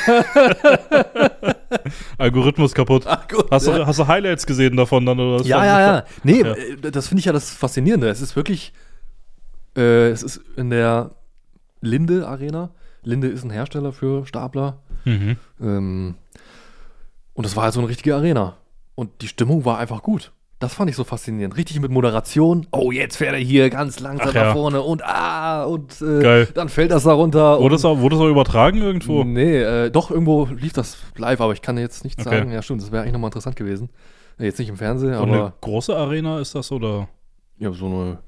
Algorithmus kaputt. Ach gut. Hast du, hast du Highlights gesehen davon dann? Oder was? Ja, ja, ja. Nee, Ja. äh, das finde ich ja das Faszinierende. Es ist wirklich, äh, es ist in der Linde Arena. Linde ist ein Hersteller für Stapler. Mhm. Ähm, und das war halt so eine richtige Arena. Und die Stimmung war einfach gut. Das fand ich so faszinierend. Richtig mit Moderation. Oh, jetzt fährt er hier ganz langsam Ach nach ja. vorne und ah, und äh, Geil. dann fällt das da runter. Wurde und, das, auch, wurde das auch übertragen irgendwo? Nee, äh, doch, irgendwo lief das live, aber ich kann jetzt nicht Okay. sagen. Ja, stimmt, das wäre eigentlich nochmal interessant gewesen. Äh, Jetzt nicht im Fernsehen, Und eine aber große Arena ist das oder ja, so eine.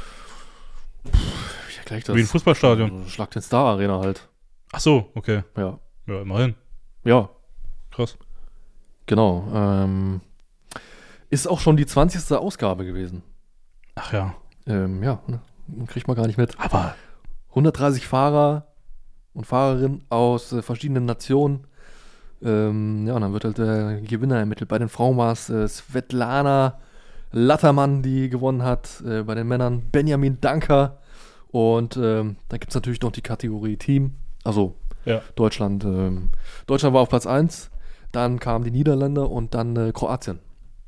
Pff, wie erkläre ich das? wie ein Fußballstadion? So eine Schlag den Star Arena halt. Ach so, okay. Ja. Ja, immerhin. Ja, Krass. genau. Ähm, ist auch schon die zwanzigste Ausgabe gewesen. Ach ja. Ähm, ja, ne, kriegt man gar nicht mit. Aber hundertdreißig Fahrer und Fahrerinnen aus äh, verschiedenen Nationen. Ähm, ja, und dann wird halt der Gewinner ermittelt. Bei den Frauen war es äh, Svetlana Lattermann, die gewonnen hat. Äh, bei den Männern Benjamin Danker. Und ähm, dann gibt es natürlich noch die Kategorie Team. Also ja. Deutschland. Ähm, Deutschland war auf Platz eins. Dann kamen die Niederländer und dann äh, Kroatien.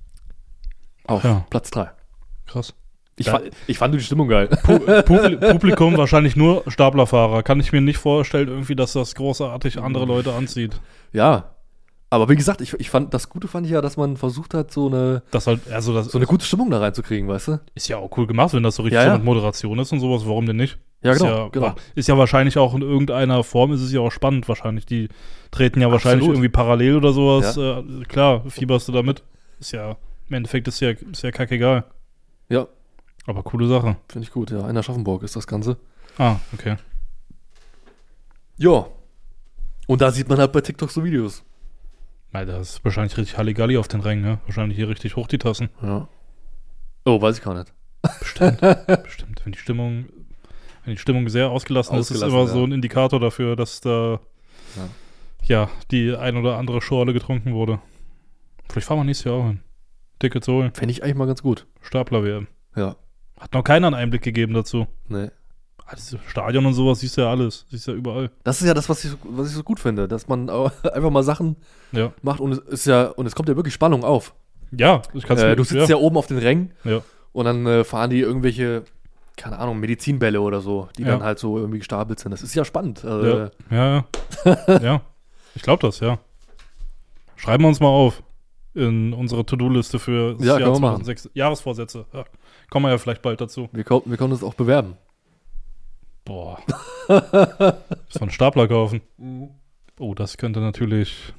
Auf Ja. Platz drei. Krass. Ich, Da- fa ich fand die Stimmung geil. Pu Publi Publikum wahrscheinlich nur Staplerfahrer. Kann ich mir nicht vorstellen, irgendwie, dass das großartig andere Leute anzieht. Ja. Aber wie gesagt, ich, ich fand, das Gute fand ich ja, dass man versucht hat, so eine, Das halt, also das so eine gute Stimmung da reinzukriegen, weißt du? ist ja auch cool gemacht, wenn das so richtig Ja, so ja. mit Moderation ist und sowas. Warum denn nicht? Ja, ist genau, ja, genau. Ist ja wahrscheinlich auch in irgendeiner Form, ist es ja auch spannend wahrscheinlich. Die treten ja wahrscheinlich Absolut. irgendwie parallel oder sowas. Äh, klar, fieberst du damit. Ist ja, im Endeffekt ist ja, ist ja kackegal. Ja, Aber coole Sache. finde ich gut, ja. In Aschaffenburg ist das Ganze. Ah, okay. Ja. Und da sieht man halt bei TikTok so Videos. Na, das ist wahrscheinlich richtig Halligalli auf den Rängen, ne? Wahrscheinlich hier richtig hoch die Tassen. Ja. Oh, weiß ich gar nicht. Bestimmt. Bestimmt. Wenn die Stimmung, wenn die Stimmung sehr ausgelassen, ist, ist Ausgelassen, immer so ja. ein Indikator dafür, dass da Ja. ja, die ein oder andere Schorle getrunken wurde. Vielleicht fahren wir nächstes Jahr auch hin. Tickets holen. Fände ich eigentlich mal ganz gut. Stapler-W M. Ja. Hat noch keiner einen Einblick gegeben dazu. Nee. Ah, dieses Stadion und sowas siehst du ja alles. Siehst du ja überall. Das ist ja das, was ich, so- was ich so gut finde, dass man auch einfach mal Sachen Ja. macht und es ist ja, und es kommt ja wirklich Spannung auf. Ja, ich kann's Äh, mir- du sitzt ja. oben auf den Rängen Ja. und dann äh, fahren die irgendwelche, keine Ahnung, Medizinbälle oder so, die Ja. dann halt so irgendwie gestapelt sind. Das ist ja spannend. Also, Ja, ja, ja. ja. Ich glaube das, ja. Schreiben wir uns mal auf in unsere To-Do-Liste für das Ja, Jahr können wir machen. zweitausendsechs. Jahresvorsätze. Ja. Kommen wir ja vielleicht bald dazu. Wir, ko- wir können uns auch bewerben. Boah. So einen Stapler kaufen. Oh, das könnte natürlich.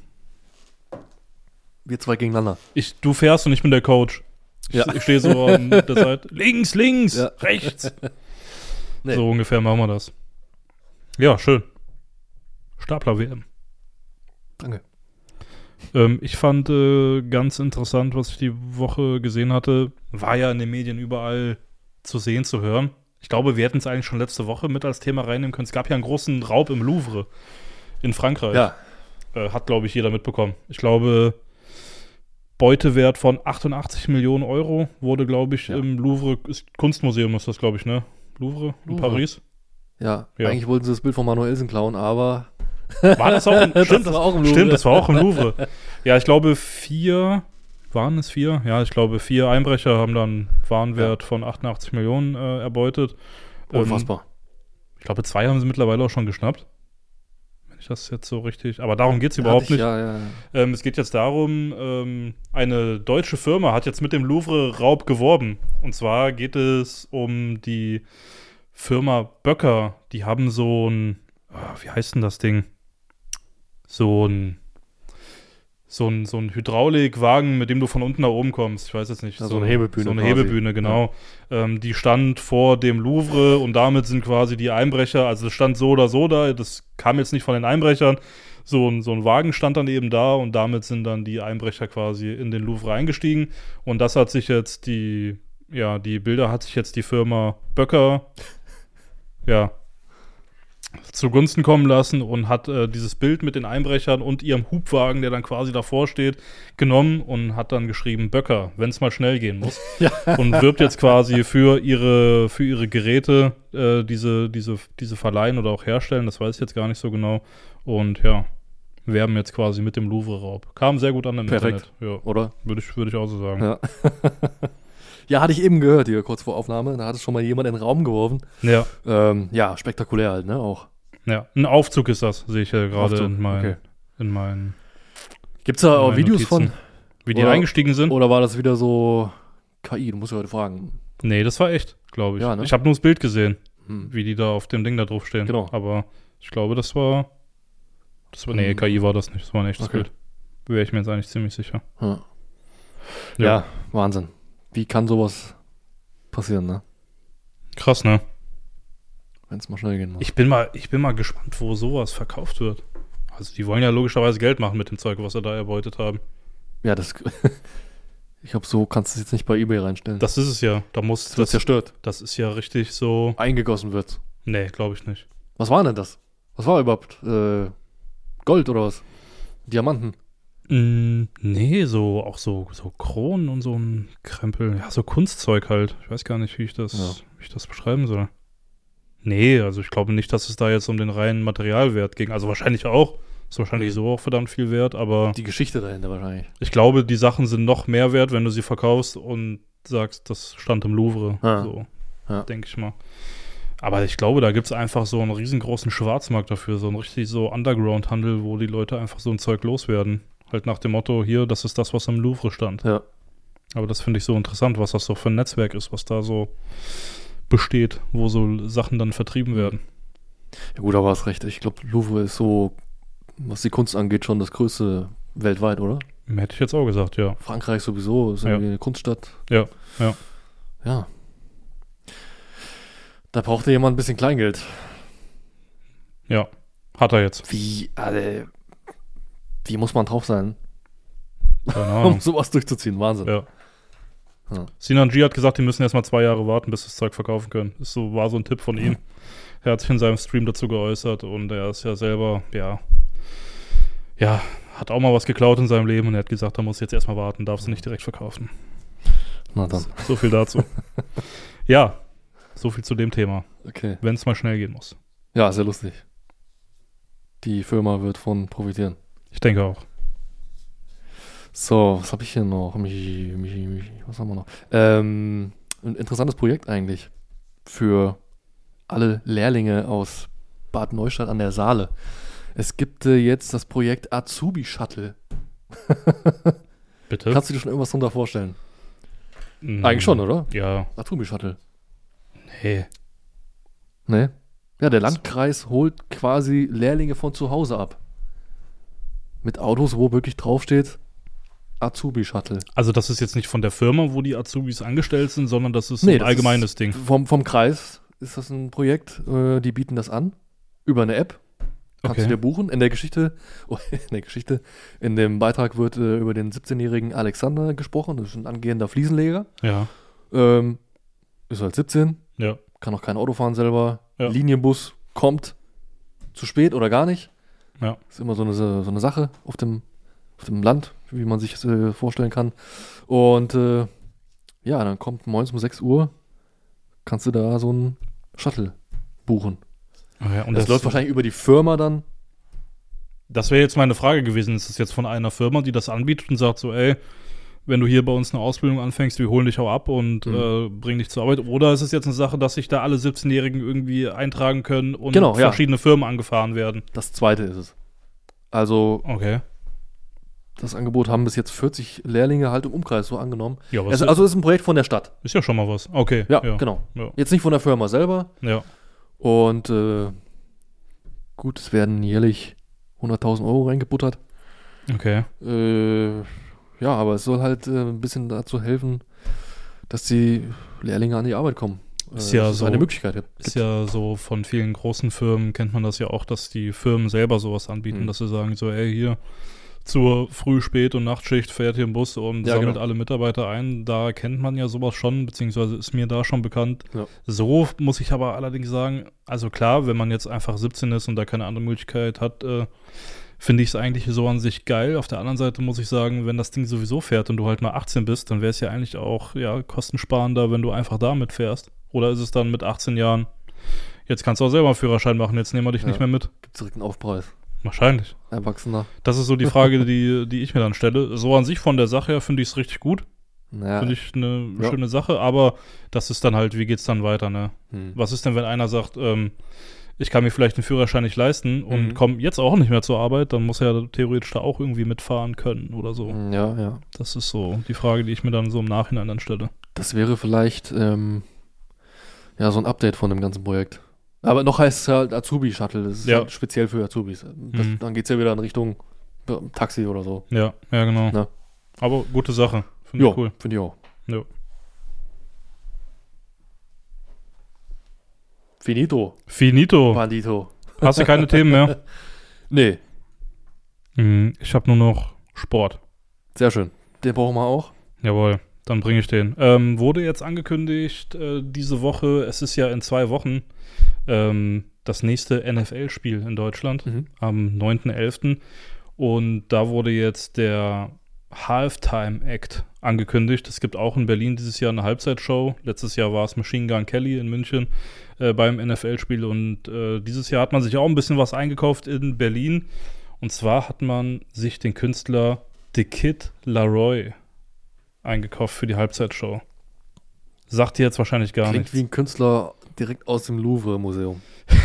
Wir zwei gegeneinander. Ich, du fährst und ich bin der Coach. Ich, Ja. ich stehe so an der Seite. Links, links, Ja. rechts. Nee. So ungefähr machen wir das. Ja, schön. Stapler-W M. Danke. Ähm, ich fand äh, ganz interessant, was ich die Woche gesehen hatte, war ja in den Medien überall zu sehen, zu hören. Ich glaube, wir hätten es eigentlich schon letzte Woche mit als Thema reinnehmen können. Es gab ja einen großen Raub im Louvre in Frankreich. Ja. Äh, hat, glaube ich, jeder mitbekommen. Ich glaube, Beutewert von achtundachtzig Millionen Euro wurde, glaube ich, Ja. im Louvre, ist Kunstmuseum ist das, glaube ich, ne? Louvre in Louvre. Paris. Ja, Ja. eigentlich wollten sie das Bild von Manuelsen klauen, aber War das auch im, Das stimmt, war auch im Louvre. Stimmt, das war auch im Louvre. Ja, ich glaube, vier, waren es vier? Ja, ich glaube, vier Einbrecher haben dann Warenwert von achtundachtzig Millionen äh, erbeutet. Ähm, unfassbar. ich glaube, zwei haben sie mittlerweile auch schon geschnappt. Wenn ich das jetzt so richtig. Aber darum geht es Hatte überhaupt ich, nicht. Ja, ja, ja. Ähm, es geht jetzt darum, ähm, eine deutsche Firma hat jetzt mit dem Louvre-Raub geworben. Und zwar geht es um die Firma Böcker. Die haben so ein, ah, wie heißt denn das Ding? So ein, so ein, so ein Hydraulikwagen, mit dem du von unten nach oben kommst. Ich weiß jetzt nicht. Ja, so eine Hebebühne So eine quasi. Hebebühne, genau. Ähm, die stand vor dem Louvre und damit sind quasi die Einbrecher, also es stand so oder so da, das kam jetzt nicht von den Einbrechern. So ein, so ein Wagen stand dann eben da und damit sind dann die Einbrecher quasi in den Louvre eingestiegen. Und das hat sich jetzt die, ja, die Bilder hat sich jetzt die Firma Böcker, ja, zugunsten kommen lassen und hat äh, dieses Bild mit den Einbrechern und ihrem Hubwagen, der dann quasi davor steht, genommen und hat dann geschrieben, Böcker, wenn es mal schnell gehen muss. Ja. Und wirbt jetzt quasi für ihre, für ihre Geräte äh, diese, diese, diese verleihen oder auch herstellen, das weiß ich jetzt gar nicht so genau. Und ja, werben jetzt quasi mit dem Louvre-Raub. Kam sehr gut an im Perfekt. Internet. Ja, Oder? würde ich, würd ich auch so sagen. Ja. Ja, hatte ich eben gehört hier, kurz vor Aufnahme. Da hat es schon mal jemand in den Raum geworfen. Ja, Ähm, ja, spektakulär halt, ne, auch. ja. Ein Aufzug ist das, sehe ich ja gerade Aufzug, in meinen okay. in meinen Gibt's da auch meine Videos Notizen. von? wie die Oder- eingestiegen sind. Oder war das wieder so K I? Du musst ja heute fragen. Nee, das war echt, glaube ich. Ja, ne? Ich habe nur das Bild gesehen, Hm. wie die da auf dem Ding da drauf stehen. Genau. Aber ich glaube, das war. Das war nee, Hm. K I war das nicht. Das war ein echtes Okay. Bild. Wäre ich mir jetzt eigentlich ziemlich sicher. Ja. Ja. Ja, Wahnsinn. Wie kann sowas passieren, ne? Krass, ne? Wenn es mal schnell gehen muss. Ich bin mal, ich bin mal gespannt, wo sowas verkauft wird. Also die wollen ja logischerweise Geld machen mit dem Zeug, was sie da erbeutet haben. Ja, das. Ich glaube, so kannst du es jetzt nicht bei eBay reinstellen. Das ist es ja. Da muss Das wird das, zerstört. das ist ja richtig so. Eingegossen wird. Nee, glaube ich nicht. Was war denn das? Was war überhaupt? Äh, Gold oder was? Diamanten? Mm, nee, so auch so, so Kronen und so ein Krempel. Ja, so Kunstzeug halt. Ich weiß gar nicht, wie ich das, Ja. wie ich das beschreiben soll. Nee, also ich glaube nicht, dass es da jetzt um den reinen Materialwert ging. Also wahrscheinlich auch. Ist wahrscheinlich so auch verdammt viel wert, aber Die Geschichte dahinter wahrscheinlich. ich glaube, die Sachen sind noch mehr wert, wenn du sie verkaufst und sagst, das stand im Louvre. Ja. So, Ja. denke ich mal. Aber ich glaube, da gibt es einfach so einen riesengroßen Schwarzmarkt dafür, so einen richtig so Underground-Handel, wo die Leute einfach so ein Zeug loswerden. Halt nach dem Motto, hier, das ist das, was im Louvre stand. Ja. Aber das finde ich so interessant, was das so für ein Netzwerk ist, was da so besteht, wo so Sachen dann vertrieben werden. Ja gut, aber hast recht. Ich glaube, Louvre ist so, was die Kunst angeht, schon das größte weltweit, oder? Hätte ich jetzt auch gesagt, ja. Frankreich sowieso, ist Ja. irgendwie eine Kunststadt. Ja, ja. Ja. Da brauchte jemand ein bisschen Kleingeld. Ja. Hat er jetzt. Wie, Alter, wie muss man drauf sein, Keine um Ahnung. sowas durchzuziehen? Wahnsinn. Ja. Ja. Sinan G hat gesagt, die müssen erstmal zwei Jahre warten, bis das Zeug verkaufen können. Das so, war so ein Tipp von ihm. Er hat sich in seinem Stream dazu geäußert und er ist ja selber, ja, ja, hat auch mal was geklaut in seinem Leben und er hat gesagt, da muss jetzt erstmal warten, darf sie nicht direkt verkaufen. Na dann. So viel dazu. Ja, so viel zu dem Thema, Okay. wenn es mal schnell gehen muss. Ja, sehr lustig. Die Firma wird von profitieren. Ich denke auch. So, was habe ich hier noch? Michi, Michi, Michi, was haben wir noch? Ähm, ein interessantes Projekt eigentlich für alle Lehrlinge aus Bad Neustadt an der Saale. Es gibt äh, jetzt das Projekt Azubi Shuttle. Bitte? Kannst du dir schon irgendwas drunter vorstellen? Mm, Eigentlich schon, oder? Ja. Azubi Shuttle. Nee. Ne? Ja, der Landkreis holt quasi Lehrlinge von zu Hause ab. Mit Autos, wo wirklich draufsteht Azubi Shuttle. Also das ist jetzt nicht von der Firma, wo die Azubis angestellt sind, sondern das ist Nee, ein das allgemeines ist Ding. Vom, vom Kreis ist das ein Projekt, äh, die bieten das an. Über eine App. Kannst Okay. du dir buchen. In der Geschichte, oh, in der Geschichte, in dem Beitrag wird äh, über den siebzehnjährigen Alexander gesprochen. Das ist ein angehender Fliesenleger. Ja, Ähm, ist halt siebzehn, ja, kann auch kein Auto fahren selber. Ja. Linienbus kommt zu spät oder gar nicht. ja. Ist immer so eine, so eine Sache auf dem, auf dem Land, wie man sich das äh, vorstellen kann. Und äh, ja, dann kommt morgens um sechs Uhr, kannst du da so einen Shuttle buchen. Ah ja, und Und das, das, läuft wahrscheinlich über die Firma dann. das wäre jetzt meine Frage gewesen. Ist das jetzt von einer Firma, die das anbietet und sagt so, ey, wenn du hier bei uns eine Ausbildung anfängst, wir holen dich auch ab und Mhm. äh, bringen dich zur Arbeit? Oder ist es jetzt eine Sache, dass sich da alle siebzehnjährigen irgendwie eintragen können und Genau, ja. verschiedene Firmen angefahren werden? Das zweite ist es. Also, Okay. das Angebot haben bis jetzt vierzig Lehrlinge halt im Umkreis so angenommen. Ja, was Also, ist, also ist ein Projekt von der Stadt. ist ja schon mal was. Okay. Ja, ja. genau. Ja. Jetzt nicht von der Firma selber. ja. Und äh, gut, es werden jährlich hunderttausend Euro reingebuttert. Okay. Äh, ja, aber es soll halt äh, ein bisschen dazu helfen, dass die Lehrlinge an die Arbeit kommen. Äh, Ist ja dass es so- eine Möglichkeit gibt. Ist ja so, von vielen großen Firmen kennt man das ja auch, dass die Firmen selber sowas anbieten, Mhm. dass sie sagen so, ey, hier zur Früh-, Spät- und Nachtschicht fährt hier ein Bus und Ja, sammelt genau. alle Mitarbeiter ein. Da kennt man ja sowas schon, beziehungsweise ist mir da schon bekannt. Ja. So muss ich aber allerdings sagen, also klar, wenn man jetzt einfach siebzehn ist und da keine andere Möglichkeit hat, äh, finde ich es eigentlich so an sich geil. Auf der anderen Seite muss ich sagen, wenn das Ding sowieso fährt und du halt mal achtzehn bist, dann wäre es ja eigentlich auch ja, kostensparender, wenn du einfach damit fährst. Oder ist es dann mit achtzehn Jahren, jetzt kannst du auch selber einen Führerschein machen, jetzt nehmen wir dich Ja. nicht mehr mit? Gibt direkt einen Aufpreis. Wahrscheinlich. Erwachsener. Das ist so die Frage, die, die ich mir dann stelle. So an sich von der Sache her finde ich es richtig gut. Naja. Finde ich eine Ja. schöne Sache, aber das ist dann halt, wie geht's dann weiter, ne? Hm. Was ist denn, wenn einer sagt, ähm, ich kann mir vielleicht den Führerschein nicht leisten und Mhm. komme jetzt auch nicht mehr zur Arbeit, dann muss er ja theoretisch da auch irgendwie mitfahren können oder so. Ja, ja. Das ist so die Frage, die ich mir dann so im Nachhinein dann stelle. Das wäre vielleicht ähm, ja so ein Update von dem ganzen Projekt. Aber noch heißt es halt Azubi-Shuttle. Das ist Ja. halt speziell für Azubis. Das, Mhm. Dann geht es ja wieder in Richtung äh, Taxi oder so. Ja, ja, genau. Na. Aber gute Sache. Finde Ja, ich cool. finde ich auch. Ja. Finito. Finito. Bandito. Hast du keine Themen mehr? Nee, Mhm, ich habe nur noch Sport. sehr schön. Den brauchen wir auch. Jawohl, dann bringe ich den. Ähm, wurde jetzt angekündigt äh, diese Woche, es ist ja in zwei Wochen, ähm, das nächste N F L-Spiel in Deutschland Mhm. am neunten elften Und da wurde jetzt der Halftime-Act angekündigt. Es gibt auch in Berlin dieses Jahr eine Halbzeitshow. Letztes Jahr war es Machine Gun Kelly in München äh, beim N F L-Spiel. Und äh, dieses Jahr hat man sich auch ein bisschen was eingekauft in Berlin. Und zwar hat man sich den Künstler The Kid Laroi eingekauft für die Halbzeitshow. Sagt dir jetzt wahrscheinlich gar Klingt nichts. wie ein Künstler direkt aus dem Louvre-Museum.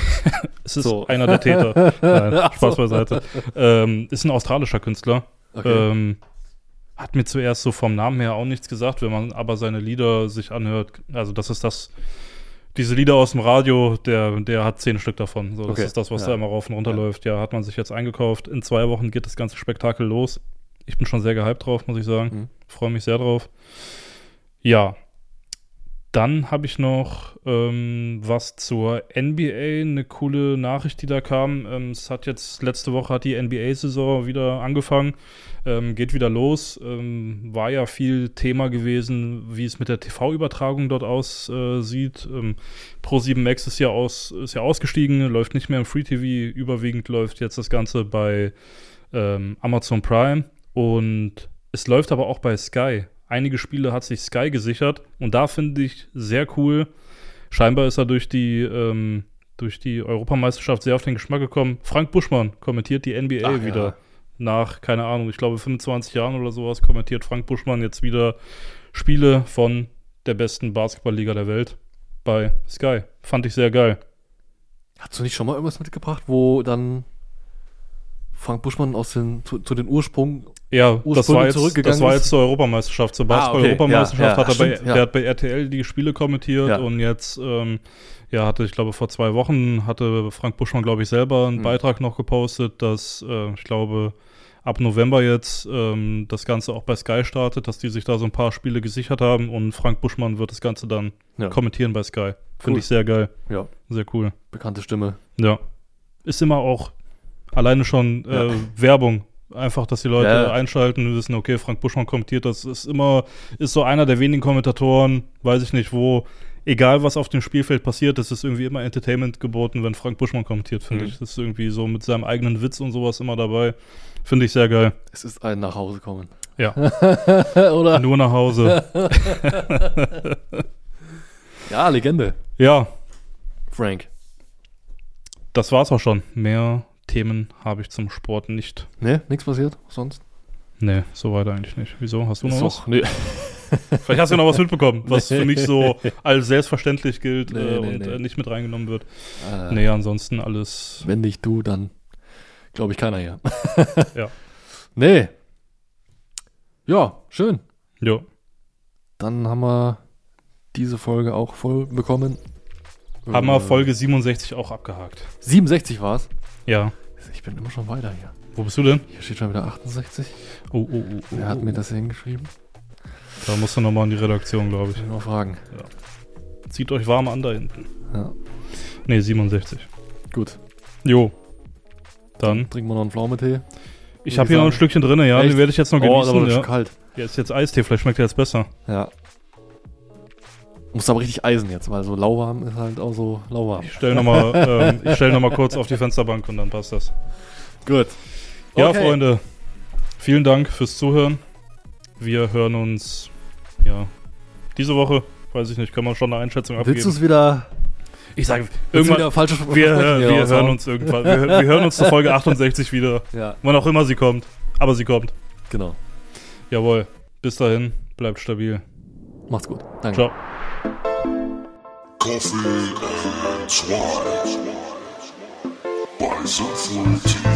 Es ist so. einer der Täter. Nein, Ach Spaß so. beiseite. Ähm, ist ein australischer Künstler. Okay. Ähm, hat mir zuerst so vom Namen her auch nichts gesagt, wenn man aber seine Lieder sich anhört. Also das ist das, diese Lieder aus dem Radio, der, der hat zehn Stück davon. So, das Okay. ist das, was Ja. da immer rauf und runter Ja. läuft. Ja, hat man sich jetzt eingekauft. In zwei Wochen geht das ganze Spektakel los. Ich bin schon sehr gehypt drauf, muss ich sagen. Mhm. Freue mich sehr drauf. Ja. Dann habe ich noch ähm, was zur N B A, eine coole Nachricht, die da kam. Ähm, es hat jetzt, letzte Woche hat die N B A-Saison wieder angefangen, ähm, geht wieder los. Ähm, war ja viel Thema gewesen, wie es mit der T V-Übertragung dort aussieht. Ähm, Pro sieben Max ist ja, aus, ist ja ausgestiegen, läuft nicht mehr im Free T V, überwiegend läuft jetzt das Ganze bei ähm, Amazon Prime und es läuft aber auch bei Sky. Einige Spiele hat sich Sky gesichert und da finde ich sehr cool. Scheinbar ist er durch die, ähm, durch die Europameisterschaft sehr auf den Geschmack gekommen. Frank Buschmann kommentiert die N B A Ach, wieder. ja. Nach, keine Ahnung, ich glaube fünfundzwanzig Jahren oder sowas kommentiert Frank Buschmann jetzt wieder Spiele von der besten Basketballliga der Welt bei Sky. Fand ich sehr geil. Hast du nicht schon mal irgendwas mitgebracht, wo dann Frank Buschmann aus den, zu, zu den Ursprung. Ja, das Ursprünglich war, jetzt, zurückgegangen das war ist? jetzt zur Europameisterschaft, zur Ah, okay. Basketball-Europameisterschaft. Ja, ja, hat er bei, stimmt, ja. Der hat bei R T L die Spiele kommentiert Ja. und jetzt, ähm, ja, hatte, ich glaube, vor zwei Wochen hatte Frank Buschmann, glaube ich, selber einen Mhm. Beitrag noch gepostet, dass, äh, ich glaube, ab November jetzt ähm, das Ganze auch bei Sky startet, dass die sich da so ein paar Spiele gesichert haben und Frank Buschmann wird das Ganze dann Ja. kommentieren bei Sky. Finde Cool. ich sehr geil. Ja, Sehr cool. bekannte Stimme. Ja. Ist immer auch alleine schon äh, Ja. Werbung. Einfach, dass die Leute Ja. einschalten und wissen, okay, Frank Buschmann kommentiert, das ist immer, ist so einer der wenigen Kommentatoren, weiß ich nicht, wo, egal was auf dem Spielfeld passiert, es ist irgendwie immer Entertainment geboten, wenn Frank Buschmann kommentiert, finde Mhm. ich. Das ist irgendwie so mit seinem eigenen Witz und sowas immer dabei. Finde ich sehr geil. Es ist ein nach Hause kommen. Ja. Oder? Nur nach Hause. Ja, Legende. Ja, Frank. das war's auch schon. Mehr Themen habe ich zum Sport nicht. Ne, nichts passiert sonst? Nee, soweit eigentlich nicht. Wieso? Hast du noch Ist was? doch, nee. Vielleicht hast du noch was mitbekommen, was Nee. für mich so als selbstverständlich gilt Nee, äh, nee, und nee. Äh, nicht mit reingenommen wird. Äh, Nee, ansonsten alles. Wenn nicht du, dann glaube ich keiner hier. Ja. Nee. Ja, schön. Ja. Dann haben wir diese Folge auch voll bekommen. Haben wir Äh, Folge siebenundsechzig auch abgehakt. siebenundsechzig war es. Ja. Ich bin immer schon weiter hier. Wo bist du denn? Hier steht schon wieder achtundsechzig. Oh, oh, oh. oh Wer hat oh. mir das hier hingeschrieben? Da musst du nochmal in die Redaktion, glaube ich. Ich will mal fragen. Zieht euch warm an da hinten. Ja. Ne, siebenundsechzig. Gut. Jo. Dann. Trinken wir noch einen Pflaumetee. Ich habe hier noch ein Stückchen drin, ja. Echt? Den werde ich jetzt noch Oh, genießen. aber das ist ja. kalt. Ja, ist jetzt Eistee. Vielleicht schmeckt der jetzt besser. Ja. Muss aber richtig eisen jetzt, weil so lauwarm ist halt auch so lauwarm. Ich stelle nochmal ähm, ich stell noch mal kurz auf die Fensterbank und dann passt das. Gut. Ja, Okay. Freunde. Vielen Dank fürs Zuhören. Wir hören uns, ja, diese Woche. Weiß ich nicht, können wir schon eine Einschätzung abgeben. Willst du es wieder... Ich sage, Willst du irgendwann, wieder falsche wir, Versprechen hör- hier wir raushauen? hören uns irgendwann. Wir, wir hören uns zur Folge achtundsechzig wieder. Ja, Wann auch immer sie kommt. Aber sie kommt. genau. Jawohl. Bis dahin. Bleibt stabil. Macht's gut. Danke. Ciao. Coffee and Swine by Sinful T V.